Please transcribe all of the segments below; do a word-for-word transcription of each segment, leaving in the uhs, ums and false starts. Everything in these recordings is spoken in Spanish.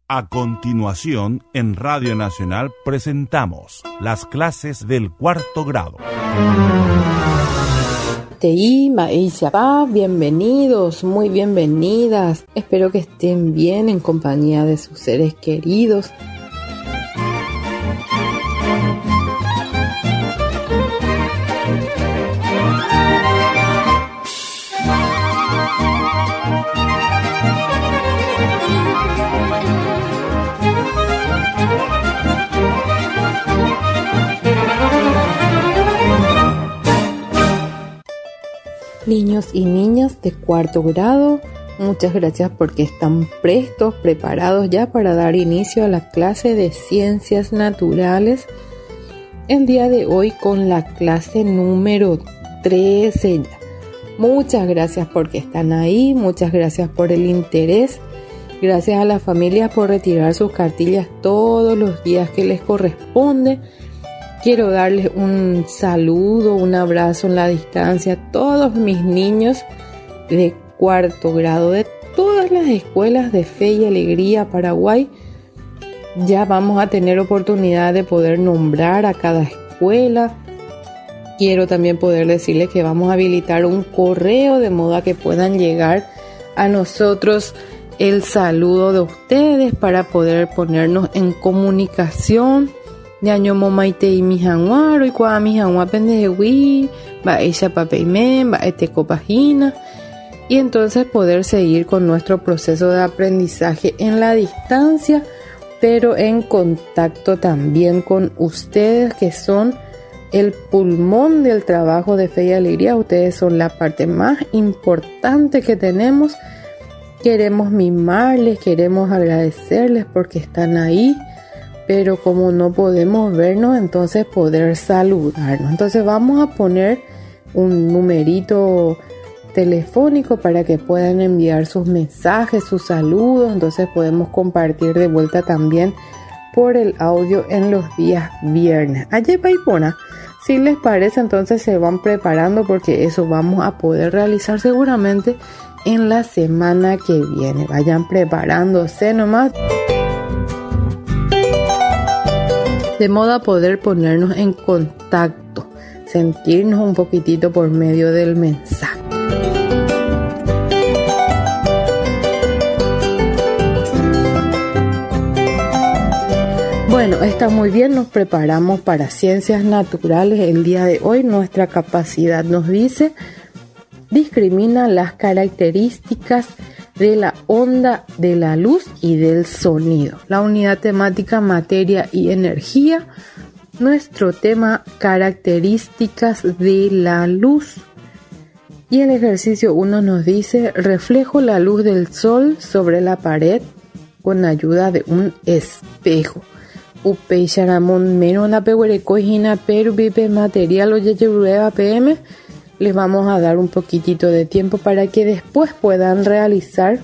A continuación, en Radio Nacional presentamos las clases del cuarto grado. Tei, Maíchapá, bienvenidos, muy bienvenidas. Espero que estén bien en compañía de sus seres queridos. Niños y niñas de cuarto grado, muchas gracias porque están prestos, preparados ya para dar inicio a la clase de Ciencias Naturales. El día de hoy con la clase número trece. Muchas gracias porque están ahí, muchas gracias por el interés. Gracias a las familias por retirar sus cartillas todos los días que les corresponde. Quiero darles un saludo, un abrazo en la distancia a todos mis niños de cuarto grado de todas las escuelas de Fe y Alegría Paraguay. Ya vamos a tener oportunidad de poder nombrar a cada escuela. Quiero también poder decirles que vamos a habilitar un correo de modo a que puedan llegar a nosotros el saludo de ustedes para poder ponernos en comunicación. Ñaño momaite y mi januaro y cua mi januá pendejewi, va ella papeimen, va este copagina. Y entonces poder seguir con nuestro proceso de aprendizaje en la distancia, pero en contacto también con ustedes que son el pulmón del trabajo de Fe y Alegría. Ustedes son la parte más importante que tenemos. Queremos mimarles, queremos agradecerles porque están ahí. Pero como no podemos vernos, entonces poder saludarnos. Entonces vamos a poner un numerito telefónico para que puedan enviar sus mensajes, sus saludos. Entonces podemos compartir de vuelta también por el audio en los días viernes. Ayer Paipona, si les parece, entonces se van preparando porque eso vamos a poder realizar seguramente en la semana que viene. Vayan preparándose nomás, de modo a poder ponernos en contacto, sentirnos un poquitito por medio del mensaje. Bueno, está muy bien, nos preparamos para Ciencias Naturales. El día de hoy nuestra capacidad nos dice: discrimina las características de la onda de la luz y del sonido. La unidad temática materia y energía. Nuestro tema características de la luz. Y el ejercicio uno nos dice: reflejo la luz del sol sobre la pared con ayuda de un espejo. Upeixaramon menos la pehuerecoijina pero vive material o yeyurueva pm. Les vamos a dar un poquitito de tiempo para que después puedan realizar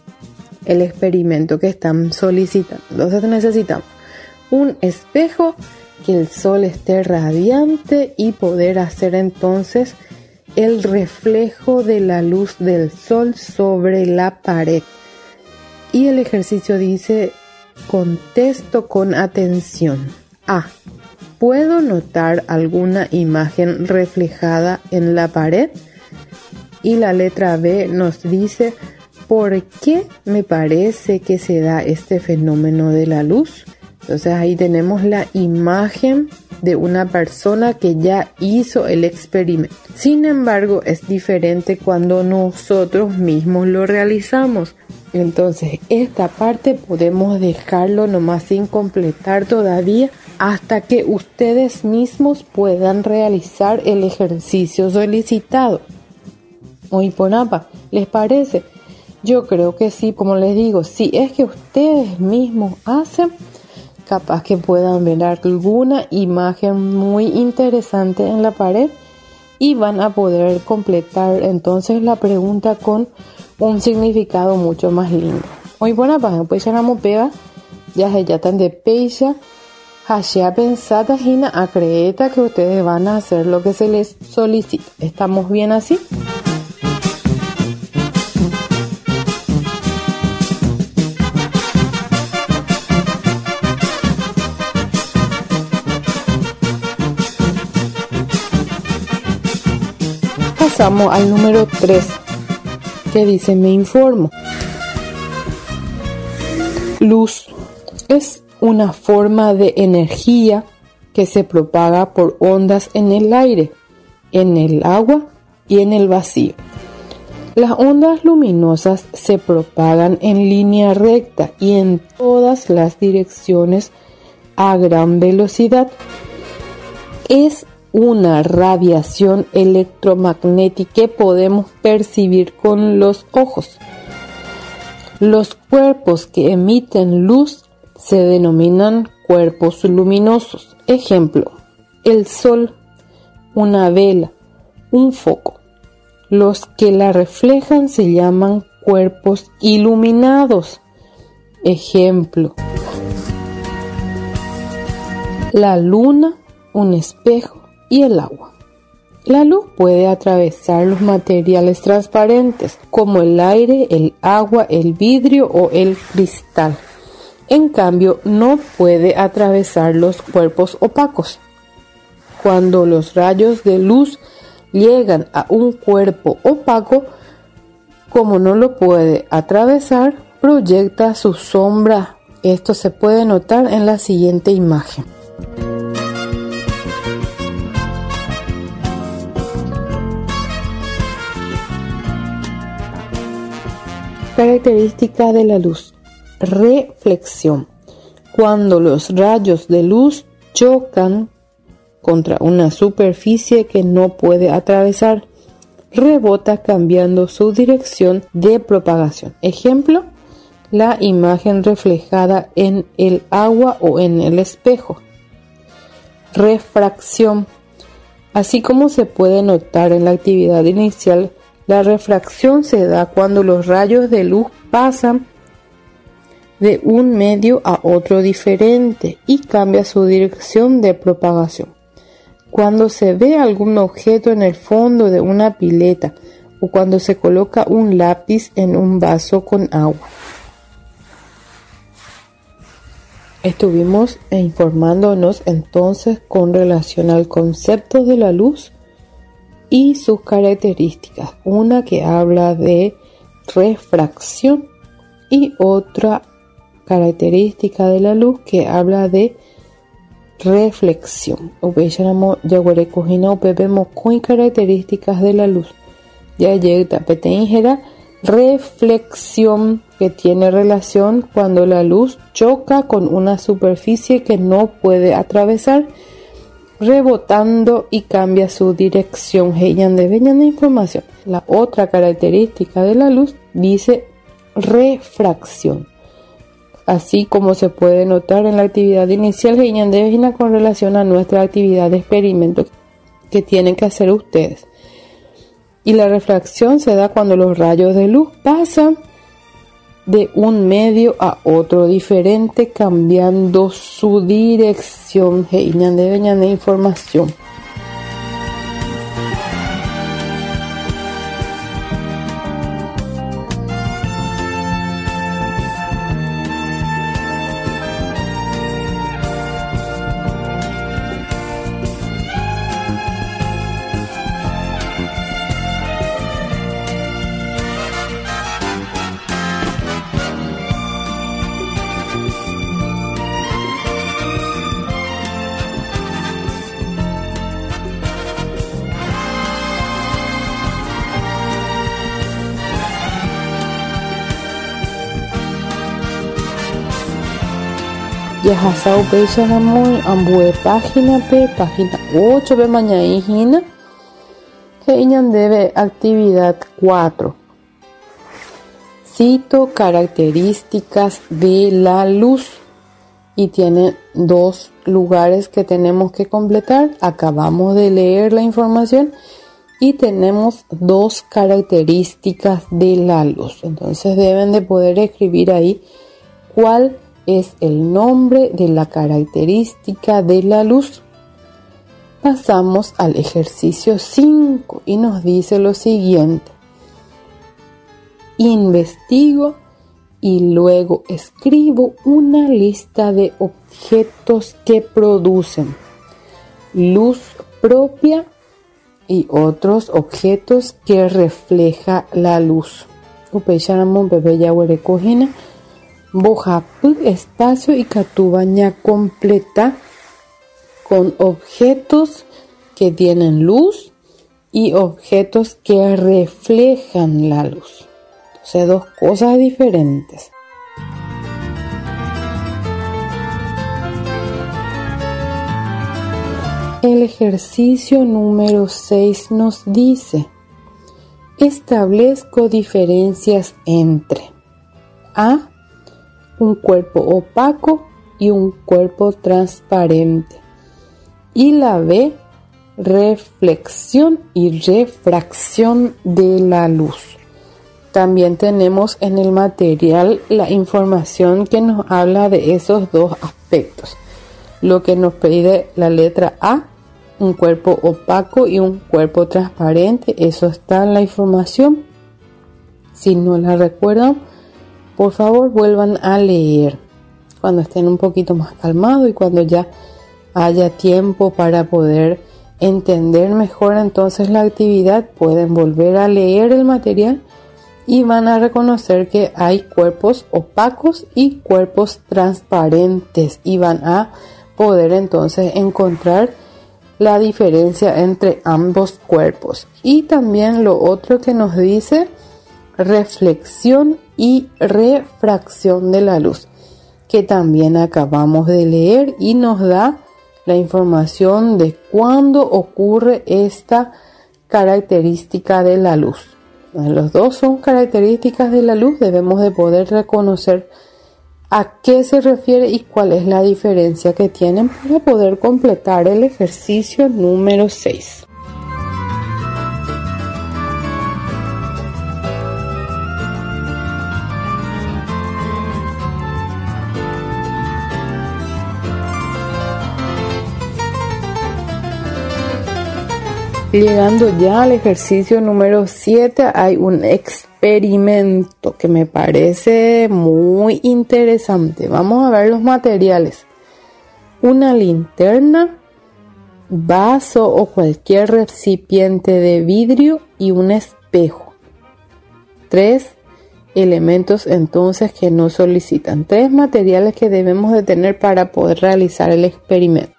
el experimento que están solicitando. Entonces necesitamos un espejo, que el sol esté radiante y poder hacer entonces el reflejo de la luz del sol sobre la pared. Y el ejercicio dice: contesto con atención. A. ¿Puedo notar alguna imagen reflejada en la pared? Y la letra B nos dice: ¿por qué me parece que se da este fenómeno de la luz? Entonces ahí tenemos la imagen de una persona que ya hizo el experimento. Sin embargo, es diferente cuando nosotros mismos lo realizamos. Entonces esta parte podemos dejarlo nomás sin completar todavía hasta que ustedes mismos puedan realizar el ejercicio solicitado. Oiponapa, ¿les parece? Yo creo que sí, como les digo, si es que ustedes mismos hacen, capaz que puedan ver alguna imagen muy interesante en la pared y van a poder completar entonces la pregunta con un significado mucho más lindo. Oiponapa, pues ya la pega, ya se ya están de pecha. Hashia pensada Gina acredita que ustedes van a hacer lo que se les solicita. ¿Estamos bien así? Pasamos al número tres, que dice me informo. Luz es una forma de energía que se propaga por ondas en el aire, en el agua y en el vacío. Las ondas luminosas se propagan en línea recta y en todas las direcciones a gran velocidad. Es una radiación electromagnética que podemos percibir con los ojos. Los cuerpos que emiten luz se denominan cuerpos luminosos. Ejemplo, el sol, una vela, un foco. Los que la reflejan se llaman cuerpos iluminados. Ejemplo, la luna, un espejo y el agua. La luz puede atravesar los materiales transparentes como el aire, el agua, el vidrio o el cristal. En cambio, no puede atravesar los cuerpos opacos. Cuando los rayos de luz llegan a un cuerpo opaco, como no lo puede atravesar, proyecta su sombra. Esto se puede notar en la siguiente imagen. Característica de la luz. Reflexión. Cuando los rayos de luz chocan contra una superficie que no puede atravesar, rebota cambiando su dirección de propagación. Ejemplo, la imagen reflejada en el agua o en el espejo. Refracción. Así como se puede notar en la actividad inicial, la refracción se da cuando los rayos de luz pasan de un medio a otro diferente y cambia su dirección de propagación. Cuando se ve algún objeto en el fondo de una pileta o cuando se coloca un lápiz en un vaso con agua. Estuvimos informándonos entonces con relación al concepto de la luz y sus características. Una que habla de refracción y otra característica de la luz que habla de reflexión. Ubecháramos yaguare cojina upepemos con características de la luz. Ya llega peteingera reflexión, que tiene relación cuando la luz choca con una superficie que no puede atravesar, rebotando y cambia su dirección. Heyan de veñan de información. La otra característica de la luz dice refracción. Así como se puede notar en la actividad inicial, Heyan de veñan con relación a nuestra actividad de experimento que tienen que hacer ustedes. Y la refracción se da cuando los rayos de luz pasan de un medio a otro diferente, cambiando su dirección. Heyan de veñan de información. Yahasao Peixanamoy Ambue página P, página ocho de mañana Heyan debe actividad cuatro. Cito características de la luz y tiene dos lugares que tenemos que completar. Acabamos de leer la información y tenemos dos características de la luz. Entonces deben de poder escribir ahí cuál es el nombre de la característica de la luz. Pasamos al ejercicio cinco y nos dice lo siguiente. Investigo y luego escribo una lista de objetos que producen luz propia y otros objetos que refleja la luz. Upecharamo bebé ya huerecojina, bojapu espacio y catubaña completa con objetos que tienen luz y objetos que reflejan la luz. O sea, dos cosas diferentes. El ejercicio número seis nos dice: establezco diferencias entre A, un cuerpo opaco y un cuerpo transparente, y la B, reflexión y refracción de la luz. También tenemos en el material la información que nos habla de esos dos aspectos. Lo que nos pide la letra A, un cuerpo opaco y un cuerpo transparente, eso está en la información. Si no la recuerdan, por favor vuelvan a leer cuando estén un poquito más calmados y cuando ya haya tiempo para poder entender mejor entonces la actividad, pueden volver a leer el material y van a reconocer que hay cuerpos opacos y cuerpos transparentes y van a poder entonces encontrar la diferencia entre ambos cuerpos. Y también lo otro que nos dice reflexión y refracción de la luz, que también acabamos de leer y nos da la información de cuándo ocurre esta característica de la luz. Los dos son características de la luz, debemos de poder reconocer a qué se refiere y cuál es la diferencia que tienen para poder completar el ejercicio número seis. Llegando ya al ejercicio número siete, hay un experimento que me parece muy interesante. Vamos a ver los materiales. Una linterna, vaso o cualquier recipiente de vidrio y un espejo. Tres elementos entonces que nos solicitan. Tres materiales que debemos de tener para poder realizar el experimento.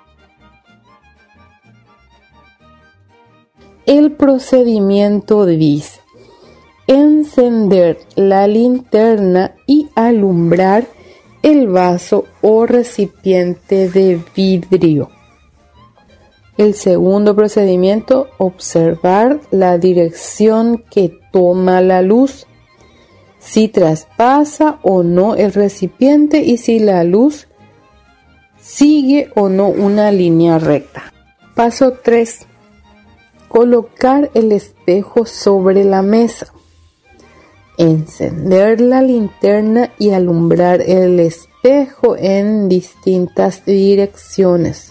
El procedimiento dice: encender la linterna y alumbrar el vaso o recipiente de vidrio. El segundo procedimiento, observar la dirección que toma la luz, si traspasa o no el recipiente y si la luz sigue o no una línea recta. Paso tres. Colocar el espejo sobre la mesa. Encender la linterna y alumbrar el espejo en distintas direcciones.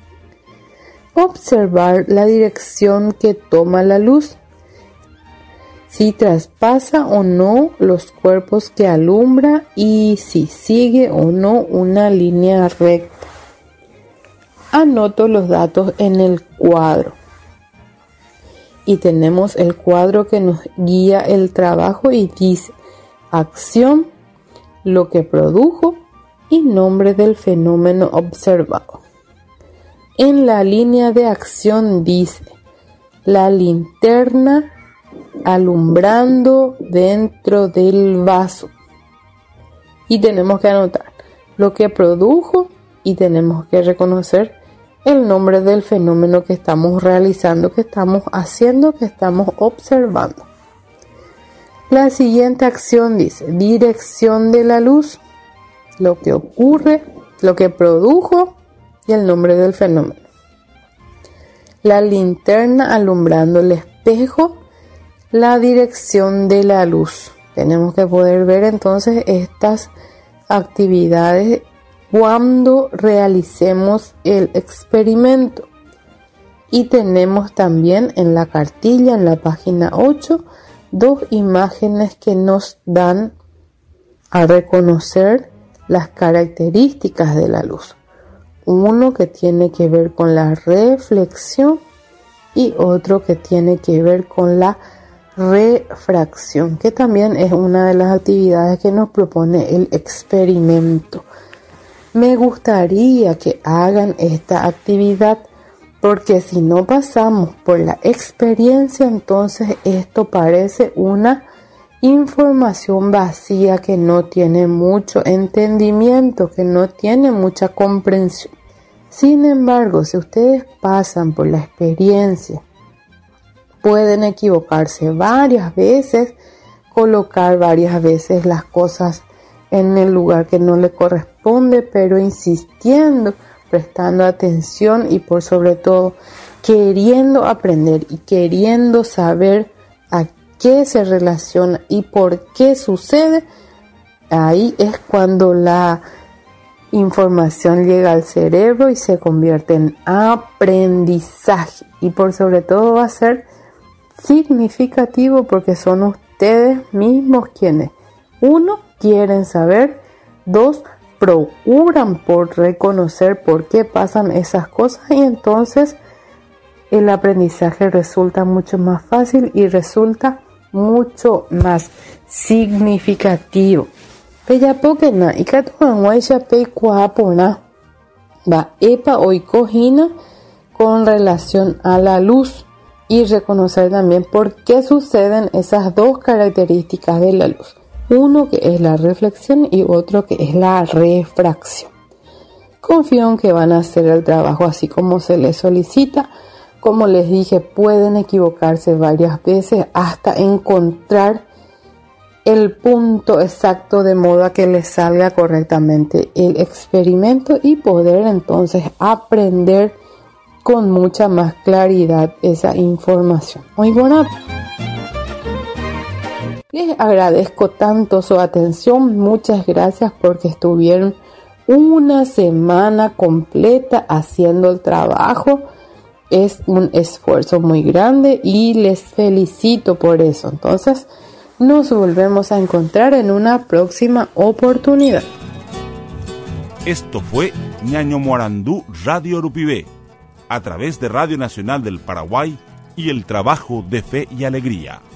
Observar la dirección que toma la luz, si traspasa o no los cuerpos que alumbra y si sigue o no una línea recta. Anoto los datos en el cuadro. Y tenemos el cuadro que nos guía el trabajo y dice acción, lo que produjo y nombre del fenómeno observado. En la línea de acción dice la linterna alumbrando dentro del vaso. Y tenemos que anotar lo que produjo y tenemos que reconocer el nombre del fenómeno que estamos realizando, que estamos haciendo, que estamos observando. La siguiente acción dice dirección de la luz, lo que ocurre, lo que produjo y el nombre del fenómeno. La linterna alumbrando el espejo, la dirección de la luz. Tenemos que poder ver entonces estas actividades cuando realicemos el experimento. Y tenemos también en la cartilla, en la página ocho, dos imágenes que nos dan a reconocer las características de la luz. Uno que tiene que ver con la reflexión y otro que tiene que ver con la refracción, que también es una de las actividades que nos propone el experimento. Me gustaría que hagan esta actividad, porque si no pasamos por la experiencia, entonces esto parece una información vacía que no tiene mucho entendimiento, que no tiene mucha comprensión. Sin embargo, si ustedes pasan por la experiencia, pueden equivocarse varias veces, colocar varias veces las cosas en el lugar que no le corresponde, pero insistiendo, prestando atención y por sobre todo queriendo aprender y queriendo saber a qué se relaciona y por qué sucede. Ahí es cuando la información llega al cerebro y se convierte en aprendizaje, y por sobre todo va a ser significativo, porque son ustedes mismos quienes, uno, quieren saber, dos, procuran por reconocer por qué pasan esas cosas, y entonces el aprendizaje resulta mucho más fácil y resulta mucho más significativo. Peyapokena y katuanguaisha pe kuapona va epa oikojina con relación a la luz, y reconocer también por qué suceden esas dos características de la luz. Uno que es la reflexión y otro que es la refracción. Confío en que van a hacer el trabajo así como se les solicita. Como les dije, pueden equivocarse varias veces hasta encontrar el punto exacto de modo a que les salga correctamente el experimento y poder entonces aprender con mucha más claridad esa información. Muy buena. Les agradezco tanto su atención. Muchas gracias porque estuvieron una semana completa haciendo el trabajo. Es un esfuerzo muy grande y les felicito por eso. Entonces, nos volvemos a encontrar en una próxima oportunidad. Esto fue Ñaño Morandú Radio Rupibé, a través de Radio Nacional del Paraguay y el trabajo de Fe y Alegría.